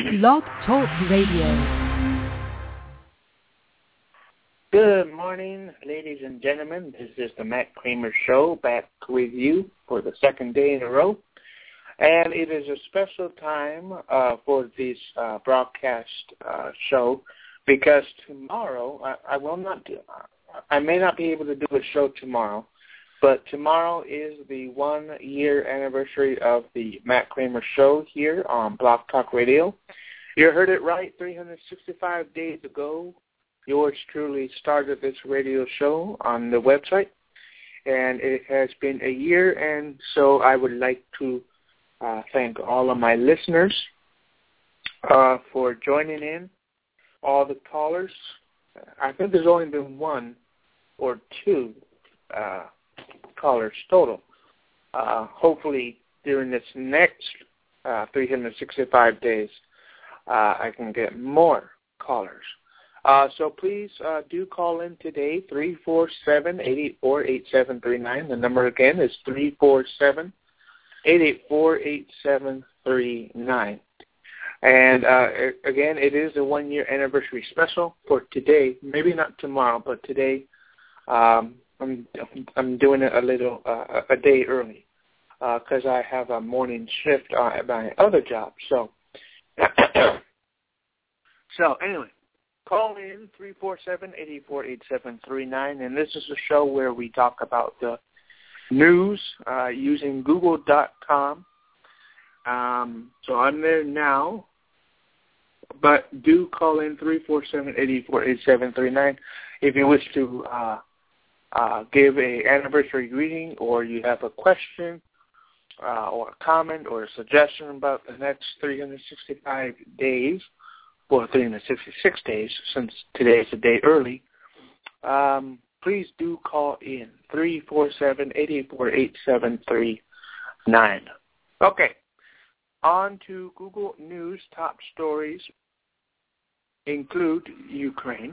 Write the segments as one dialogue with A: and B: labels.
A: Blog Talk Radio.
B: Good morning, ladies and gentlemen. This is the Matt Kramer Show, back with you for the second day in a row. And it is a special time for this broadcast show because tomorrow, I may not be able to do a show tomorrow, but tomorrow is the 1-year anniversary of the Matt Kramer Show here on Blog Talk Radio. You heard it right, 365 days ago, yours truly started this radio show on the website, and it has been a year, and so I would like to thank all of my listeners for joining in, all the callers. I think there's only been one or two callers total. Hopefully, during this next 365 days, I can get more callers. So please do call in today, 347-884-8739. The number again is 347-884-8739. And again, it is a 1-year anniversary special for today. Maybe not tomorrow, but today I'm doing it a day early because I have a morning shift at my other job. So anyway, call in 347-884-8739, and this is a show where we talk about the news using Google.com. So I'm there now, but do call in 347-884-8739 if you wish to give an anniversary greeting, or you have a question or a comment or a suggestion about the next 365 days, or 366 days, since today is a day early. Please do call in, 347-884-8739. Okay, on to Google News. Top stories include Ukraine.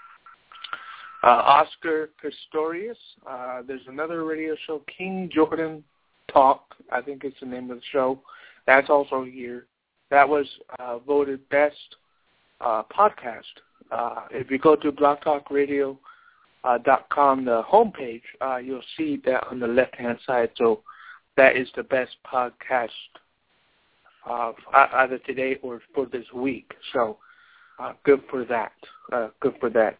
B: Oscar Pistorius. There's another radio show, King Jordan Talk, I think it's the name of the show. That's also here. That was voted best podcast. If you go to blogtalkradio.com, the homepage, you'll see that on the left-hand side. So that is the best podcast of either today or for this week. So good for that. Good for that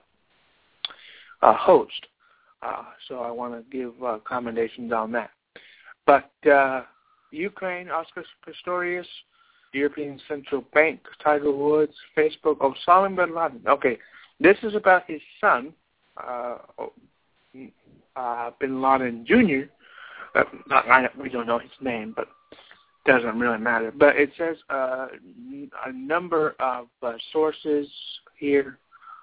B: host. So I want to give commendations on that. But Ukraine, Oscar Pistorius, European Central Bank, Tiger Woods, Facebook, Osama bin Laden. Okay, this is about his son, bin Laden Jr. We don't know his name, but it doesn't really matter. But it says a number of sources here.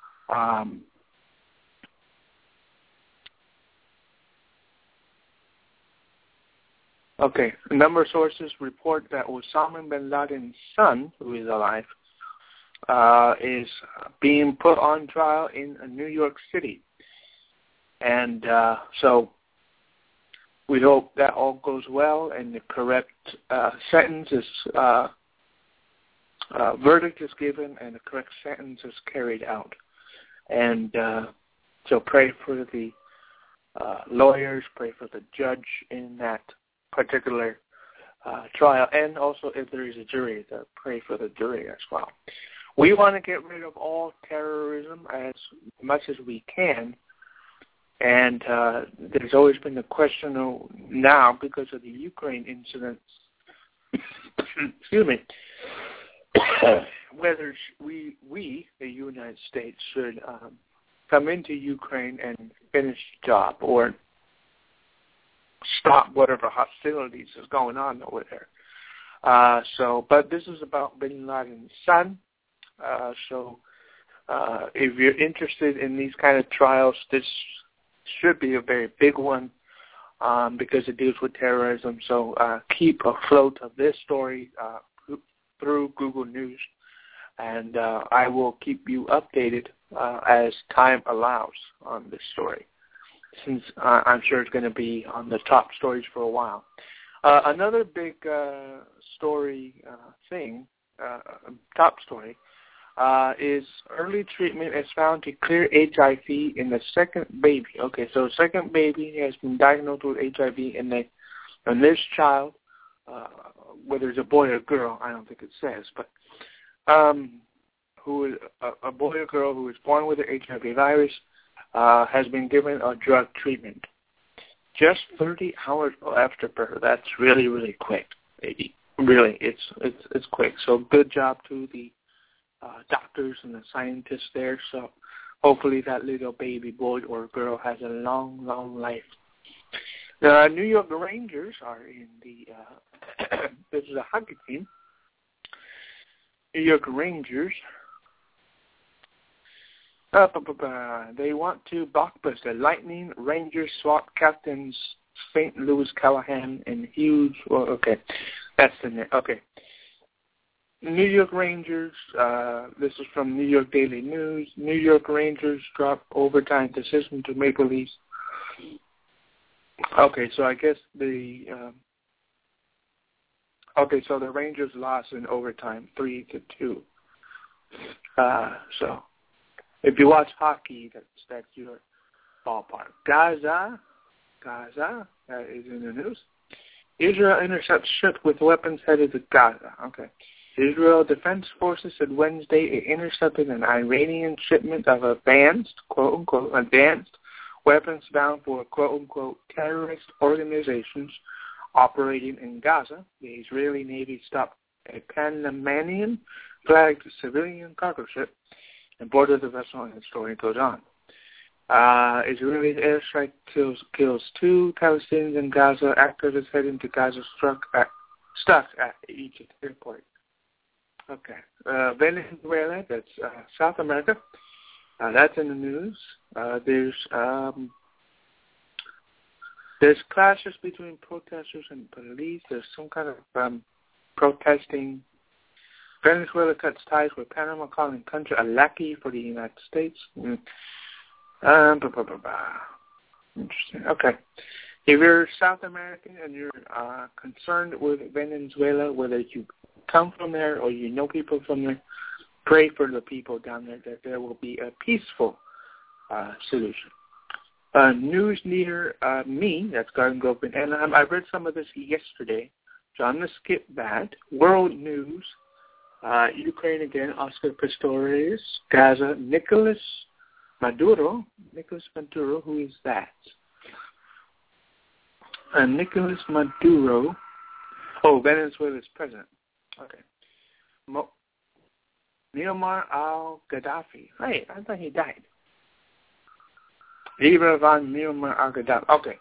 B: Okay, a number of sources report that Osama bin Laden's son, who is alive, is being put on trial in New York City. And so we hope that all goes well and the correct sentence is, verdict is given and the correct sentence is carried out. And so pray for the lawyers, pray for the judge in that particular trial, and also if there is a jury, to pray for the jury as well. We want to get rid of all terrorism as much as we can, and there's always been the question now, because of the Ukraine incident, excuse me, whether we, the United States, should come into Ukraine and finish the job, or stop whatever hostilities is going on over there. But this is about bin Laden's son. If you're interested in these kind of trials, this should be a very big one because it deals with terrorism. So keep afloat of this story through Google News, and I will keep you updated as time allows on this story, since I'm sure it's going to be on the top stories for a while. Another big story thing top story, is early treatment is found to clear HIV in the second baby. Okay, so second baby has been diagnosed with HIV in this child, whether it's a boy or girl, I don't think it says, but who is a boy or girl who is born with the HIV virus has been given a drug treatment. Just 30 hours after birth. That's really, really quick. Really, it's quick. So good job to the doctors and the scientists there. So hopefully that little baby boy or girl has a long, long life. The New York Rangers are in the this is a hockey team. New York Rangers. They want to blockbuster. Lightning Rangers swap captains St. Louis Callahan and Hughes. Well, okay, that's the name. Okay. New York Rangers, this is from New York Daily News. New York Rangers drop overtime decision to Maple Leafs. Okay, so I guess the Rangers lost in overtime 3-2. So if you watch hockey, that's your ballpark. Gaza, that is in the news. Israel intercepts ship with weapons headed to Gaza. Okay. Israel Defense Forces said Wednesday it intercepted an Iranian shipment of advanced, quote-unquote, advanced weapons bound for, quote-unquote, terrorist organizations operating in Gaza. The Israeli Navy stopped a Panamanian-flagged civilian cargo ship and boarded the vessel, and the story goes on. Israeli airstrike kills 2 Palestinians in Gaza. Activists heading to Gaza stuck at Egypt airport. Okay. Venezuela, that's South America. That's in the news. There's clashes between protesters and police. There's some kind of protesting. Venezuela cuts ties with Panama, calling country a lackey for the United States. Interesting. Okay. If you're South American and you're concerned with Venezuela, whether you come from there or you know people from there, pray for the people down there that there will be a peaceful solution. News near me, that's Garden Grove in Anaheim. I read some of this yesterday. So I'm going to skip that. World news. Ukraine again, Oscar Pistorius. Gaza, Nicolas Maduro, who is that? Nicolas Maduro. Oh, Venezuela's president. Okay. Muammar al-Gaddafi. Hey, I thought he died. Leader von Muammar al-Gaddafi. Okay.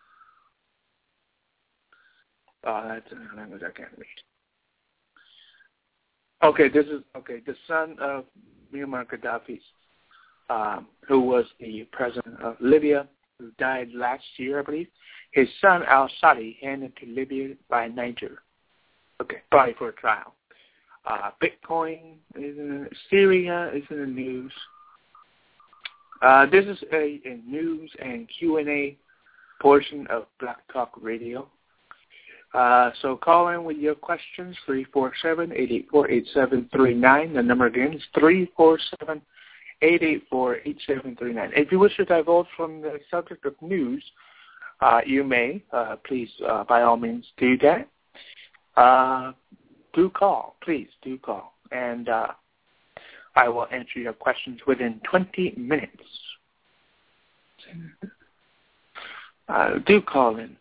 B: Oh, that's a language I can't read. Okay, the son of Muammar Gaddafi, who was the president of Libya, who died last year, I believe. His son, al-Sadi, handed to Libya by Niger. Okay, probably for a trial. Bitcoin is in Syria is in the news. This is a news and Q&A portion of Black Talk Radio. So call in with your questions, 347-884-8739. The number again is 347-884-8739. If you wish to divulge from the subject of news, you may. Please, by all means, do that. Do call. Please, do call. And I will answer your questions within 20 minutes. Do call in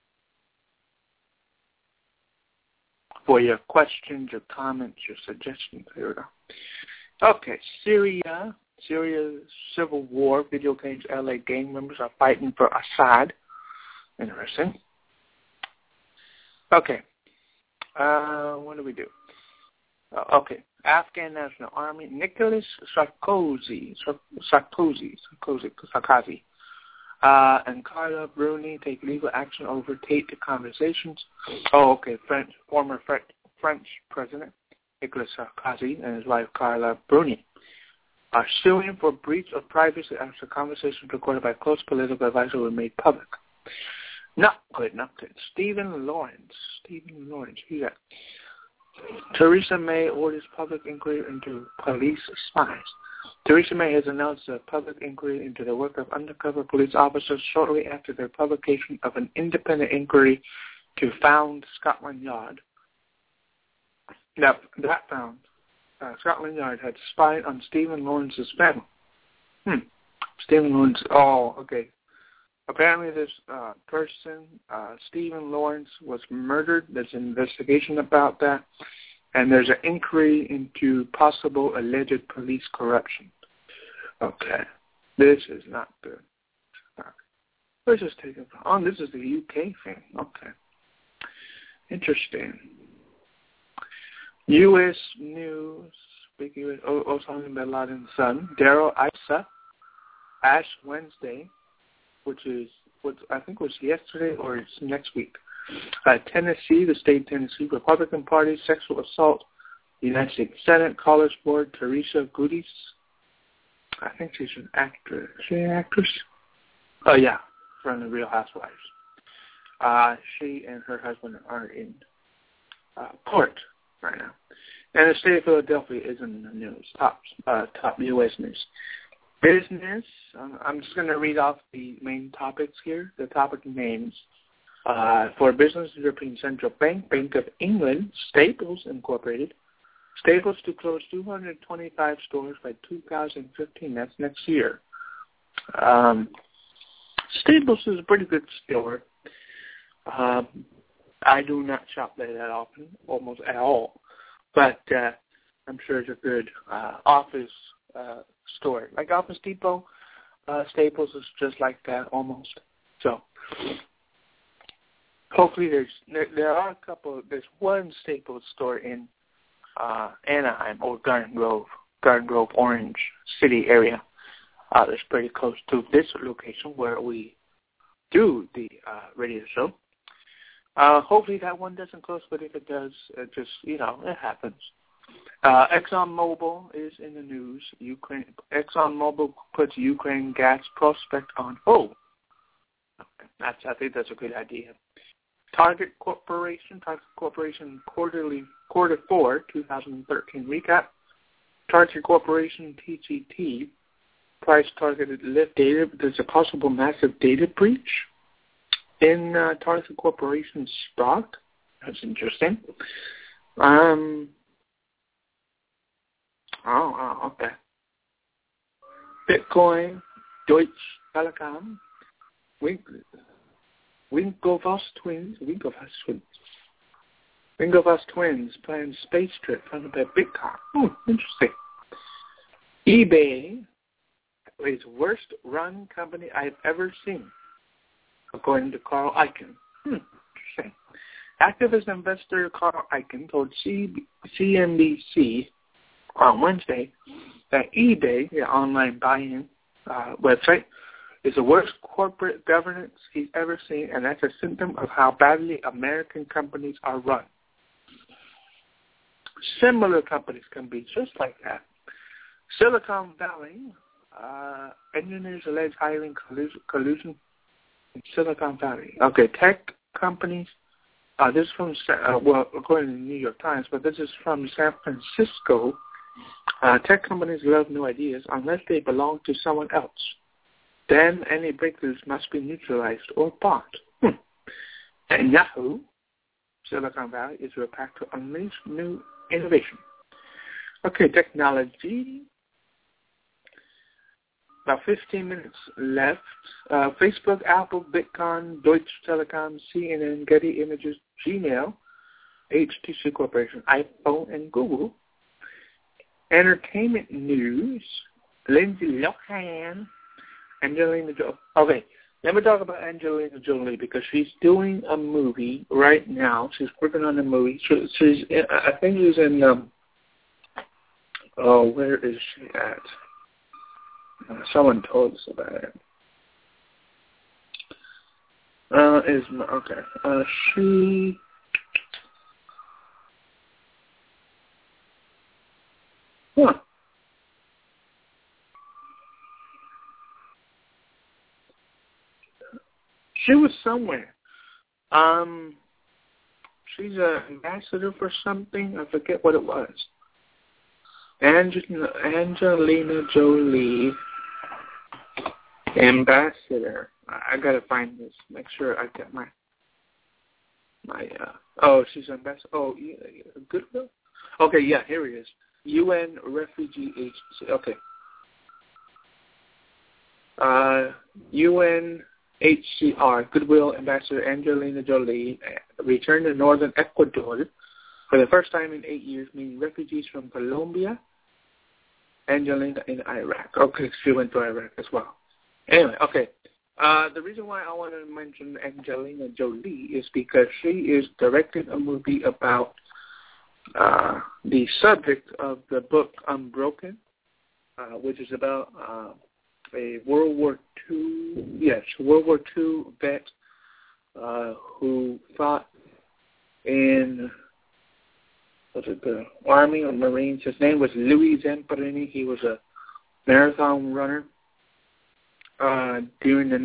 B: for your questions, your comments, your suggestions. Here we go. Okay, Syria's civil war. Video games, LA gang members are fighting for Assad. Interesting. Okay. What do we do? Okay. Afghan National Army. Nicolas Sarkozy, and Carla Bruni take legal action over Tate conversations. Oh, okay. Former French President Nicolas Sarkozy and his wife Carla Bruni are suing for breach of privacy after conversations recorded by close political advisor were made public. Not good. Stephen Lawrence. Who's that? Theresa May orders public inquiry into police spies. Theresa May has announced a public inquiry into the work of undercover police officers shortly after their publication of an independent inquiry to found Scotland Yard. Now, that found Scotland Yard had spied on Stephen Lawrence's family. Stephen Lawrence, okay. Apparently this person, Stephen Lawrence, was murdered. There's an investigation about that. And there's an inquiry into possible alleged police corruption. Okay. This is not good. Let's just take it on. This is the UK thing. Okay. Interesting. U.S. News, speaking with Osama bin Laden's son, Darrell Issa, Ash Wednesday, which is what I think was yesterday or it's next week. Tennessee, the state of Tennessee Republican Party, sexual assault, United States Senate, College Board, Teresa Goodies. I think she's an actress. Is she an actress? Oh, yeah, from the Real Housewives. She and her husband are in court right now. And the state of Philadelphia is in the news, top U.S. news. Business, I'm just going to read off the main topics here, the topic names. For business, European Central Bank, Bank of England, Staples Incorporated. Staples to close 225 stores by 2015. That's next year. Staples is a pretty good store. I do not shop there that often, almost at all. But I'm sure it's a good office store. Like Office Depot, Staples is just like that almost. So hopefully there are a couple. There's one Staples store in Anaheim or Garden Grove, Orange City area. That's pretty close to this location where we do the radio show. Hopefully that one doesn't close, but if it does, it happens. ExxonMobil is in the news. ExxonMobil puts Ukraine gas prospect on hold. Okay. I think that's a good idea. Target Corporation quarter 4, 2013 recap. Target Corporation, TGT, price targeted lift data. There's a possible massive data breach in Target Corporation stock. That's interesting. Okay. Bitcoin, Deutsche Telekom, Winklevoss twins plan space trip funded by Bitcoin. Interesting. eBay is worst run company I've ever seen, according to Carl Icahn. Interesting. Activist investor Carl Icahn told CNBC on Wednesday that eBay, the online buy-in website, is the worst corporate governance he's ever seen, and that's a symptom of how badly American companies are run. Similar companies can be just like that. Silicon Valley, engineers allege hiring collusion in Silicon Valley. Okay, tech companies, this is from, according to the New York Times, but this is from San Francisco. Tech companies love new ideas unless they belong to someone else. Then any breakthroughs must be neutralized or bought. And Yahoo, Silicon Valley, is packed to unleash new innovation. Okay, technology. About 15 minutes left. Facebook, Apple, Bitcoin, Deutsche Telekom, CNN, Getty Images, Gmail, HTC Corporation, iPhone, and Google. Entertainment news. Lindsay Lohan, Angelina Jolie. Okay, let me talk about Angelina Jolie because she's doing a movie right now. She's working on a movie. She's I think she's in, where is she at? Someone told us about it. She... Huh. She was somewhere. she's an ambassador for something. I forget what it was. Angelina Jolie, ambassador. I gotta find this. Make sure I get my. She's ambassador. Oh, yeah, Goodwill. Okay, yeah, here it is. UN Refugee Agency. Okay. UNHCR, Goodwill Ambassador Angelina Jolie returned to northern Ecuador for the first time in 8 years, meeting refugees from Colombia, Angelina in Iraq. Okay, she went to Iraq as well. Anyway, okay. The reason why I wanted to mention Angelina Jolie is because she is directing a movie about the subject of the book Unbroken, which is about a World War II vet who fought in the Army or Marines. His name was Louis Zamperini. He was a marathon runner during the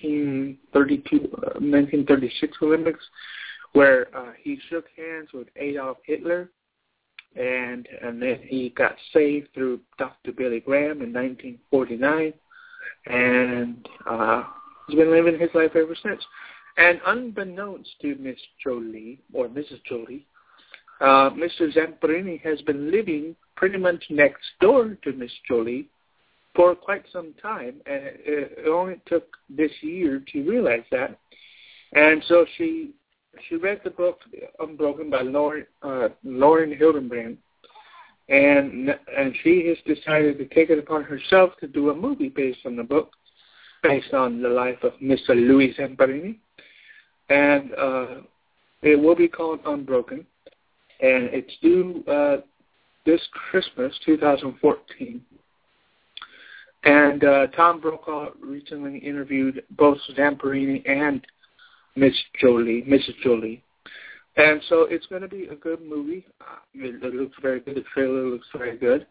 B: 1936 Olympics, where he shook hands with Adolf Hitler, and then he got saved through Dr. Billy Graham in 1949, and he's been living his life ever since. And unbeknownst to Miss Jolie, or Mrs. Jolie, Mr. Zamperini has been living pretty much next door to Miss Jolie for quite some time, and it only took this year to realize that. And so she read the book Unbroken by Lauren Hildenbrand, and she has decided to take it upon herself to do a movie based on the book, based on the life of Mr. Louis Zamperini, and it will be called Unbroken, and it's due this Christmas, 2014. And Tom Brokaw recently interviewed both Zamperini and Mrs. Jolie. And so it's going to be a good movie. It looks very good. The trailer looks very good.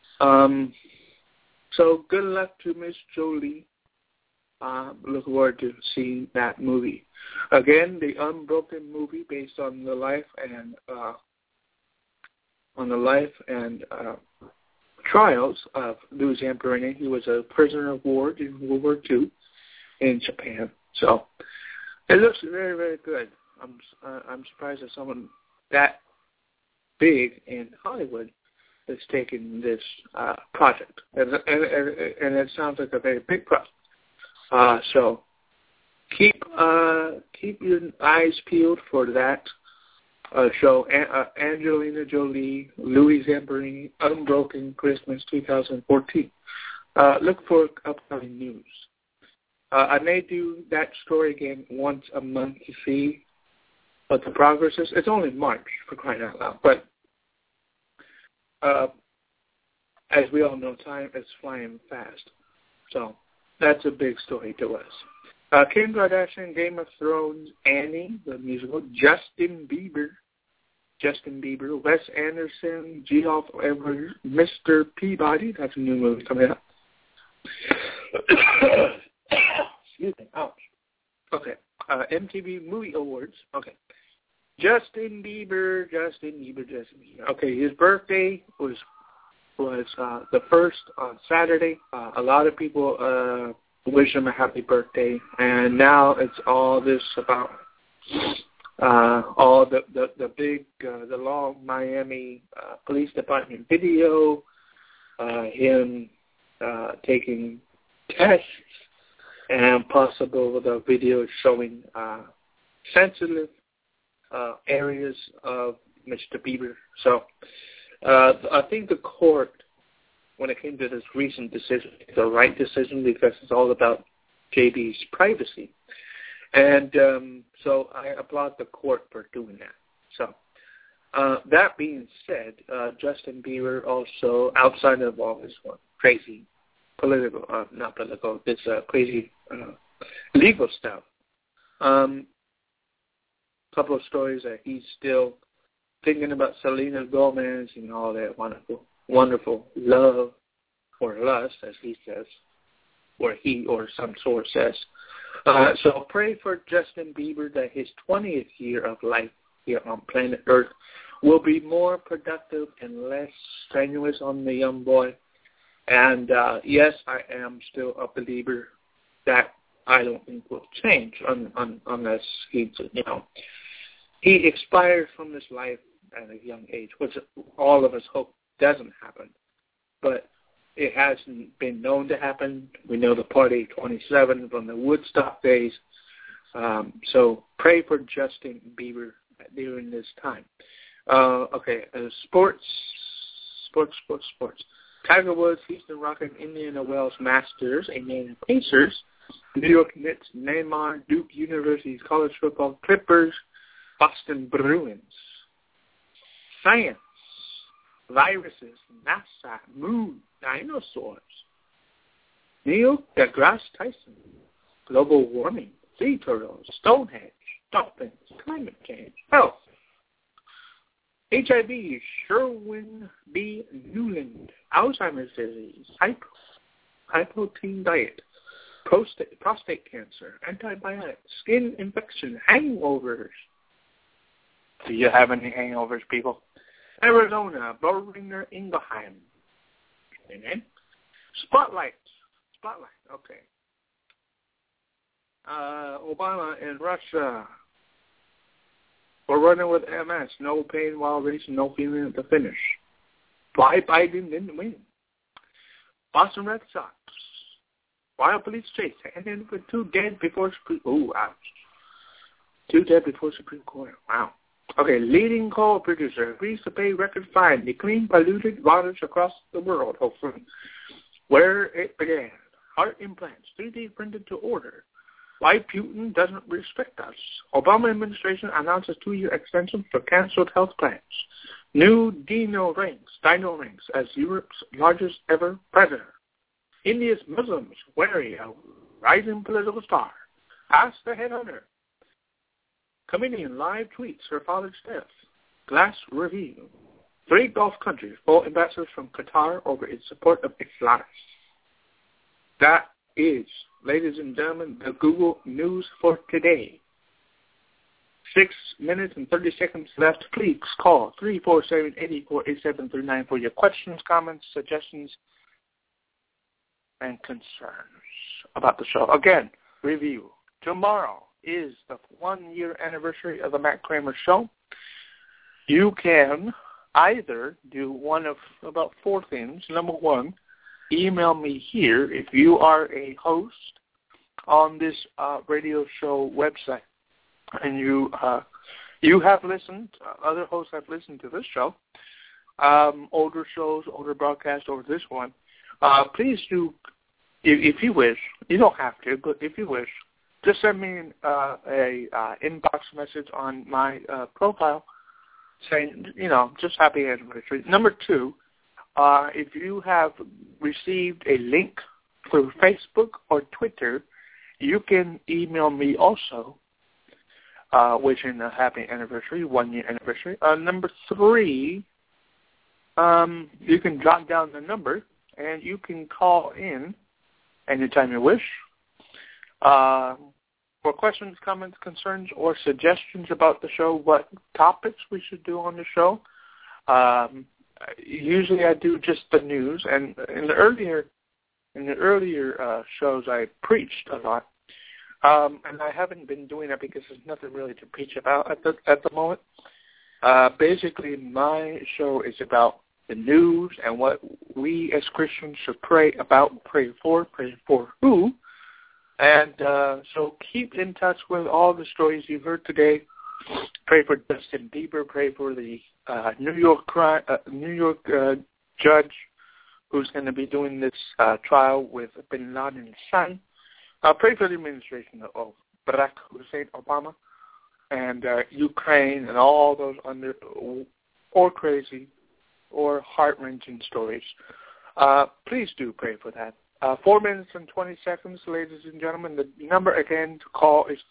B: So good luck to Miss Jolie. Look forward to seeing that movie. Again, the Unbroken movie based on the life and trials of Louis Zamperini. He was a prisoner of war during World War II in Japan. So it looks very, very good. I'm surprised that someone that big in Hollywood is taking this project, and it sounds like a very big project. So keep your eyes peeled for that show. Angelina Jolie, Louis Zamperini, Unbroken, Christmas 2014. Look for upcoming news. I may do that story again once a month to see what the progress is. It's only March, for crying out loud. But as we all know, time is flying fast. So that's a big story to us. Kim Kardashian, Game of Thrones, Annie, the musical, Justin Bieber, Wes Anderson, Geoff Edwards, Mr. Peabody. That's a new movie coming out. Excuse me. Ouch. Okay. MTV Movie Awards. Okay. Justin Bieber. Okay, his birthday was the first on Saturday. A lot of people wish him a happy birthday, and now it's all this about all the big the long Miami Police Department video, him taking tests, and possible the video showing sensitive areas of Mr. Bieber. So I think the court, when it came to this recent decision, it's the right decision because it's all about JB's privacy. And so I applaud the court for doing that. So that being said, Justin Bieber also, outside of all this crazy crazy legal stuff, couple of stories that he's still thinking about Selena Gomez and all that wonderful love or lust, as he says, or he or some source says. So pray for Justin Bieber that his 20th year of life here on planet Earth will be more productive and less strenuous on the young boy. And yes, I am still a believer that I don't think will change unless he expires from this life at a young age, which all of us hope doesn't happen. But it hasn't been known to happen. We know the Party 27 from the Woodstock days. So pray for Justin Bieber during this time. Sports. Tiger Woods, Houston Rockets, Indiana Wells Masters, Indiana Pacers, New York Knicks, Neymar, Duke University's college football, Clippers, Boston Bruins. Science, viruses, NASA, moon, dinosaurs. Neil deGrasse Tyson, global warming, sea turtles, Stonehenge, dolphins, climate change, health. HIV, Sherwin B. Newland, Alzheimer's disease, high-protein diet, prostate cancer, antibiotics, skin infection, hangovers. Do you have any hangovers, people? Arizona, Boehringer Ingelheim. Spotlight, okay. Obama in Russia. We're running with MS. No pain while racing, no feeling at the finish. Why Biden didn't win. Boston Red Sox. Wild police chase. And then for 2 dead before Supreme Court. Ooh, ouch. 2 dead before Supreme Court. Wow. Okay, leading coal producer agrees to pay record fine to clean polluted waters across the world, hopefully. Where it began. Heart implants, 3D printed to order. Why Putin doesn't respect us. Obama administration announces 2-year extension for canceled health plans. New Dino ranks as Europe's largest ever predator. India's Muslims wary of rising political star. Ask the headhunter. Comedian live tweets her father's death. Glass review. 3 Gulf countries pull ambassadors from Qatar over its support of Islam. That is, ladies and gentlemen, the Google News for today. 6 minutes and 30 seconds left. Please call 347-884-8739 for your questions, comments, suggestions, and concerns about the show. Again, review. Tomorrow is the 1-year anniversary of the Matt Kramer Show. You can either do one of about 4 things. Number 1, email me here if you are a host on this radio show website and you have listened, other hosts have listened to this show, older shows, older broadcasts, or this one. Please do, if you wish, you don't have to, but if you wish, just send me a inbox message on my profile saying, just happy anniversary. Number 2, if you have received a link through Facebook or Twitter, you can email me also, wishing a happy anniversary, 1-year anniversary. Number 3, you can jot down the number and you can call in anytime you wish. For questions, comments, concerns, or suggestions about the show, what topics we should do on the show. Usually I do just the news, and in the earlier shows I preached a lot, and I haven't been doing that because there's nothing really to preach about at the moment. Basically, my show is about the news and what we as Christians should pray about, pray for who. And so keep in touch with all the stories you've heard today. Pray for Justin Bieber. Pray for the New York judge who's going to be doing this trial with Bin Laden's son. Pray for the administration of Barack Hussein Obama and Ukraine and all those or crazy or heart-wrenching stories. Please do pray for that. 4 minutes and 20 seconds, ladies and gentlemen. The number again to call is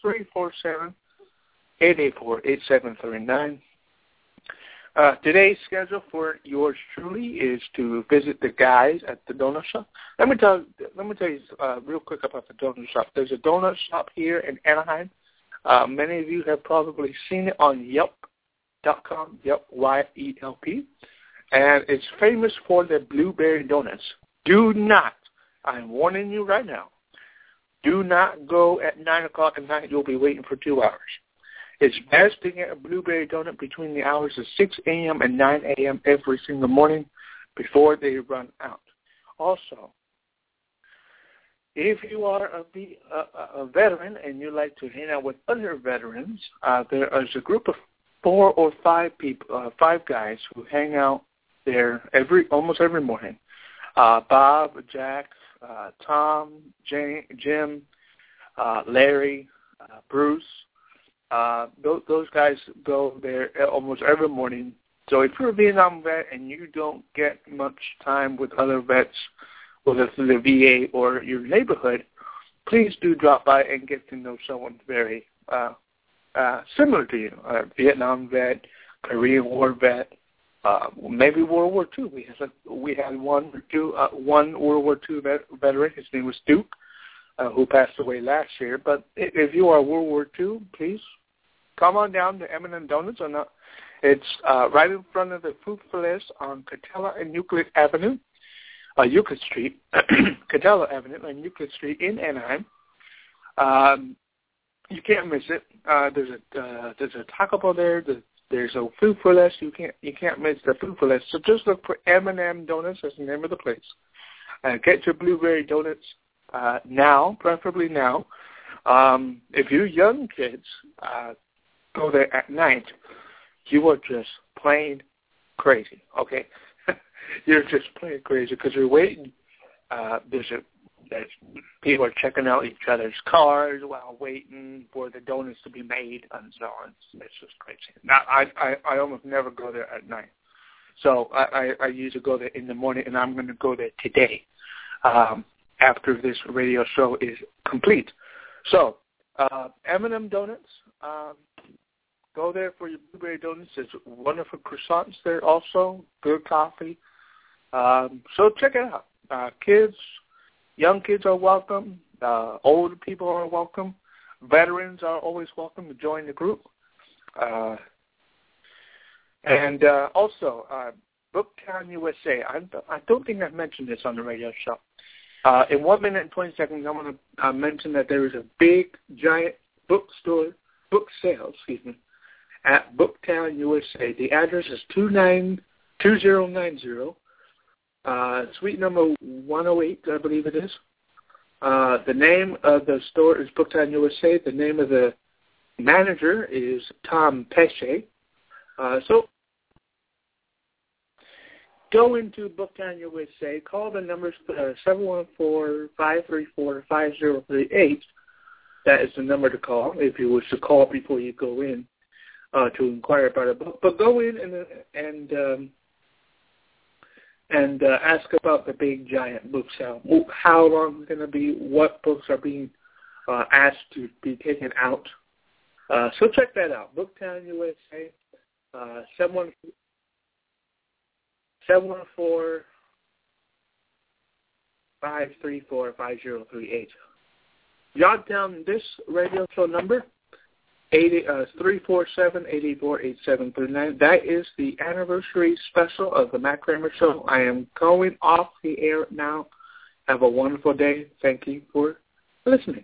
B: 347-884-8739. Today's schedule for yours truly is to visit the guys at the donut shop. Let me tell you real quick about the donut shop. There's a donut shop here in Anaheim. Many of you have probably seen it on Yelp. Yelp.com, yep, Y-E-L-P. And it's famous for their blueberry donuts. Do not, I'm warning you right now, do not go at 9 o'clock at night. You'll be waiting for 2 hours. It's best to get a blueberry donut between the hours of 6 a.m. and 9 a.m. every single morning before they run out. Also, if you are a veteran and you like to hang out with other veterans, there is a group of 4 or 5 people, 5 guys who hang out there almost every morning. Bob, Jack, Tom, Jim, Larry, Bruce. Those guys go there almost every morning. So if you're a Vietnam vet and you don't get much time with other vets, whether it's the VA or your neighborhood, please do drop by and get to know someone very similar to you. A Vietnam vet, Korean War vet, maybe World War II. We had one World War II veteran. His name was Duke, who passed away last year. But if you are World War II, please come on down to M&M Donuts. It's right in front of the Food Feliz on Catella and Euclid Avenue, Euclid Street, Catella Avenue and Euclid Street in Anaheim. You can't miss it. There's a Taco Bell there. There's a Food Feliz. You can't miss the Food Feliz. So just look for M&M Donuts. That's the name of the place. Get your blueberry donuts now, preferably now. If you young kids go there at night, you are just plain crazy, okay? You're just plain crazy because you're waiting. There's people are checking out each other's cars while waiting for the donuts to be made and so on. It's just crazy. Now, I almost never go there at night. So I usually go there in the morning, and I'm going to go there today after this radio show is complete. So M&M Donuts, go there for your blueberry donuts. There's wonderful croissants there also, good coffee. So check it out. Young kids are welcome. Older people are welcome. Veterans are always welcome to join the group. And also, Booktown USA. I don't think I've mentioned this on the radio show. In 1 minute and 20 seconds, I want to mention that there is a big, giant book sale, at Booktown USA. The address is 2090. Suite number 108, I believe it is. The name of the store is Booktown USA. The name of the manager is Tom Pesce. So go into Booktown USA. Call the numbers 714-534-5038. That is the number to call if you wish to call before you go in to inquire about a book. But go in and ask about the big, giant book sale. How long it's going to be, what books are being asked to be taken out. So check that out. Booktown USA, 714-534-5038. Jot down this radio show number, 347-848-739. That is the anniversary special of the Matt Kramer Show. I am going off the air now. Have a wonderful day. Thank you for listening.